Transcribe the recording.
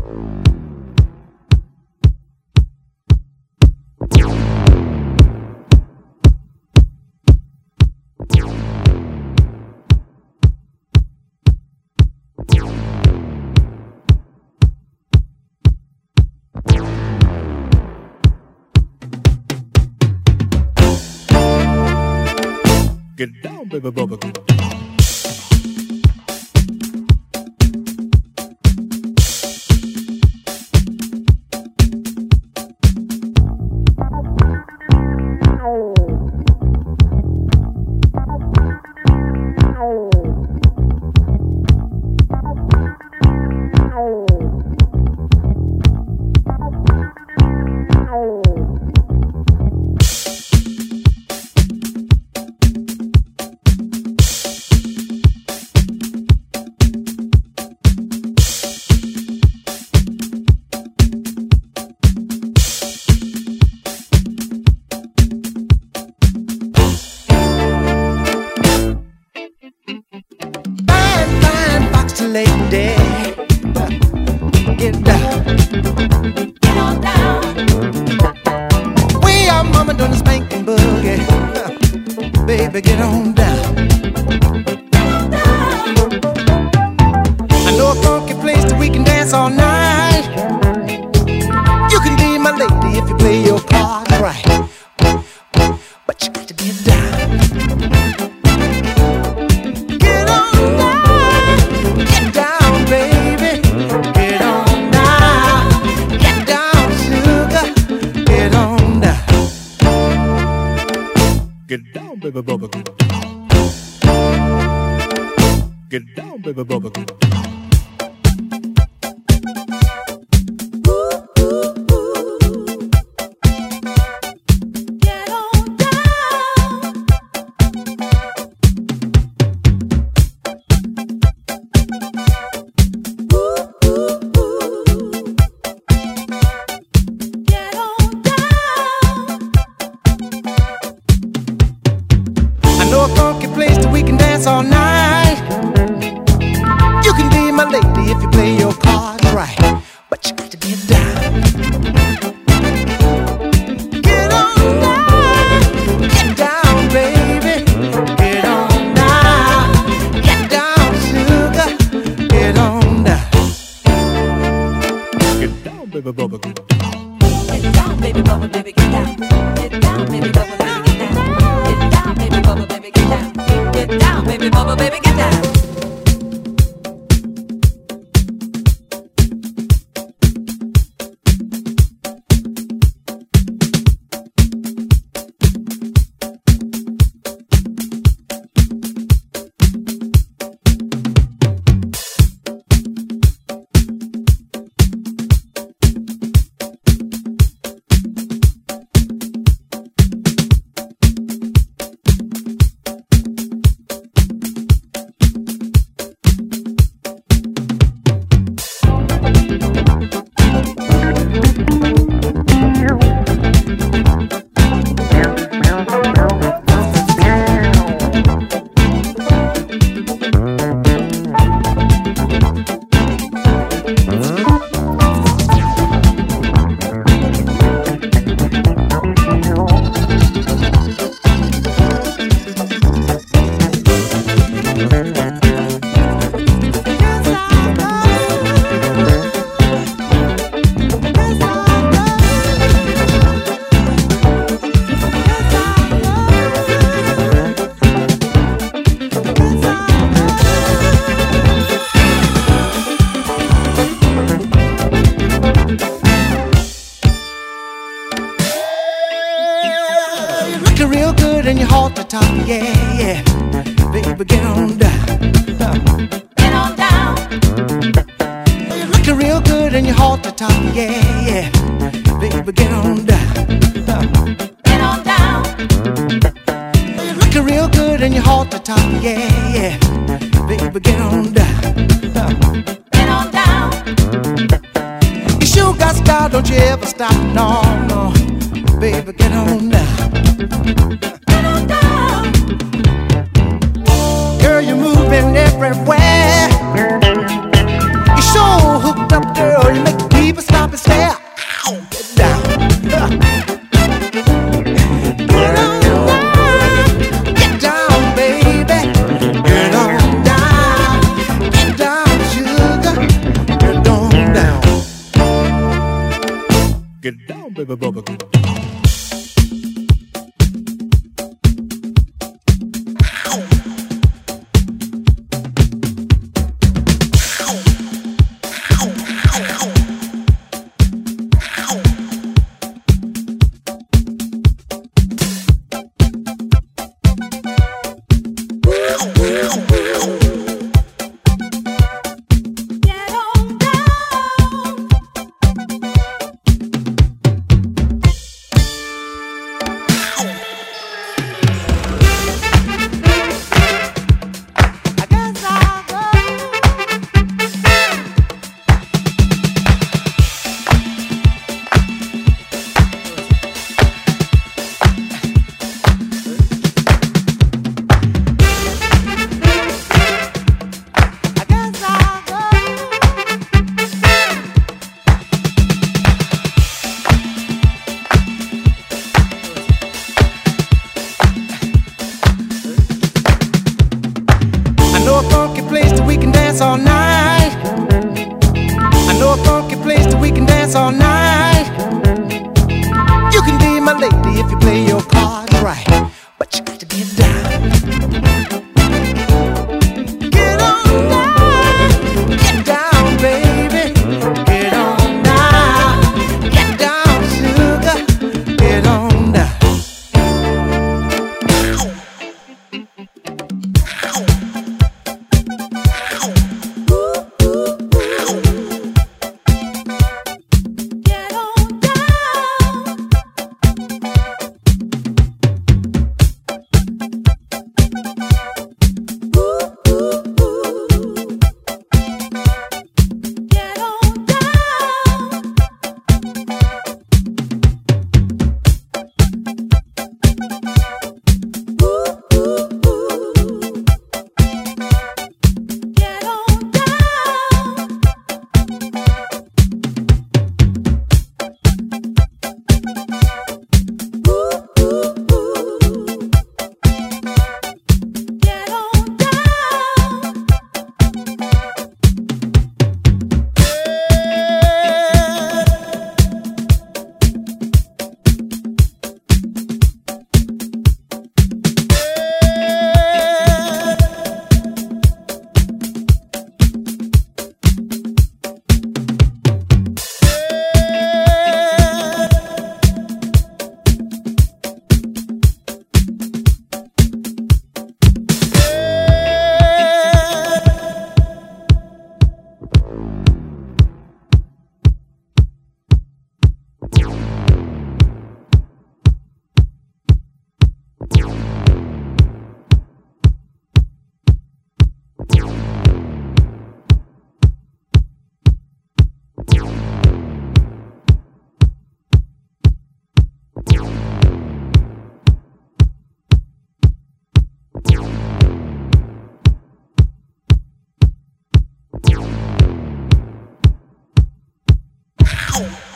Get down, baby bubba, get down. Lady, get down, get on down. We are mama doing the spanking boogie, baby, get on down. Get on down. I know a funky place that we can dance all night. You can be my lady if you play your part right, but you got to get down. Get down, baby bubba, get down. Get down, baby bubba, get down. A funky place that we can dance all night. You can be my lady if you play your part right, but you got to get down. Get on down, get down, baby. Get on down, get down, sugar. Get on down. Get down, baby bubba, get down. Get down, baby bubba, baby, get down. Get down, baby bubba, baby, get down. Get down, baby bubba, baby, get down. Get down, baby bubba, baby, get down. Real good and your heart to top, yeah, yeah. Baby, get on down. Get on down. You're looking real good and your heart to top, yeah, yeah. Baby, get on down. Get on down. You're looking real good and your heart to top, yeah, yeah. Baby, get on down. Get on down. You sure got style, don't you ever stop, no, no. Baby, get on down. Get on down. Girl, you're moving everywhere. You're so hooked up, girl, you make Get down, baby bubba. All night. I know a funky place that we can dance all night. You can be my lady if you play your cards right, but you got to get down. Get on down. Get down, baby. Get on down. Get down, sugar. Get on down. Ow.